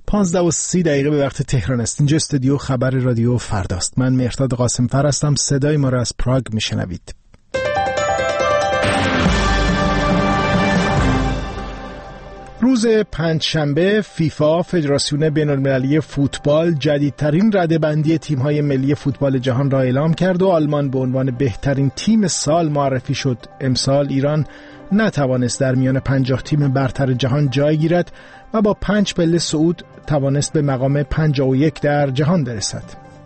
15:30 به وقت تهران است. اینجا استودیو خبر رادیو فرداست. من مهرداد قاسم‌فر هستم. صدای ما را از پراگ میشنوید. روز پنجشنبه فیفا فدراسیون بین‌المللی فوتبال جدیدترین رده‌بندی تیم‌های ملی فوتبال جهان را اعلام کرد و آلمان به عنوان بهترین تیم سال معرفی شد. امسال ایران نتوانست در میان 50 تیم برتر جهان جای گیرد و با 5 پله صعود توانست به مقام 51 در جهان برسد.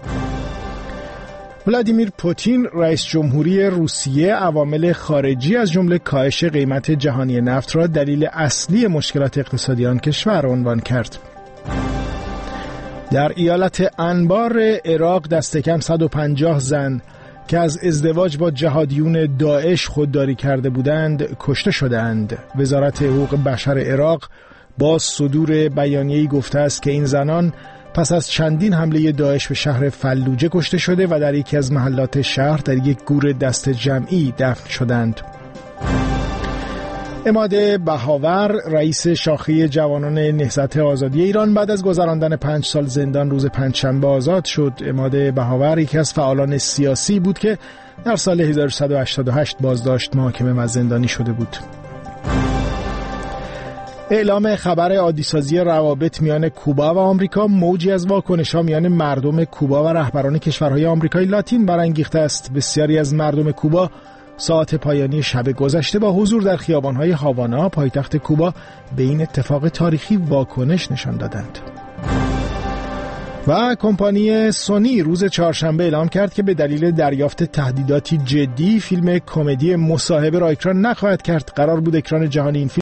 ولادیمیر پوتین رئیس جمهوری روسیه عوامل خارجی از جمله کاهش قیمت جهانی نفت را دلیل اصلی مشکلات اقتصادی آن کشور عنوان کرد. در ایالت انبار عراق دست کم 150 زن که از ازدواج با جهادیون داعش خودداری کرده بودند کشته شدند. وزارت حقوق بشر عراق با صدور بیانیه‌ای گفته است که این زنان پس از چندین حمله داعش به شهر فلوجه کشته شده و در یکی از محلات شهر در یک گور دست جمعی دفن شدند. عماد بهاور رئیس شاخه جوانان نهضت آزادی ایران بعد از گذراندن 5 سال زندان روز پنجشنبه آزاد شد. عماد بهاور یکی از فعالان سیاسی بود که در سال 1188 بازداشت محاکمه و زندانی شده بود. اعلام خبر عادی‌سازی روابط میان کوبا و آمریکا موجی از واکنش‌ها میان مردم کوبا و رهبران کشورهای آمریکای لاتین برانگیخته است. بسیاری از مردم کوبا ساعت پایانی شب گذشته با حضور در خیابان‌های هاوانا پایتخت کوبا به این اتفاق تاریخی واکنش نشان دادند. و کمپانی سونی روز چهارشنبه اعلام کرد که به دلیل دریافت تهدیداتی جدی فیلم کمدی مصاحبه را اکران نخواهد کرد. قرار بود اکران جهانی این فیلم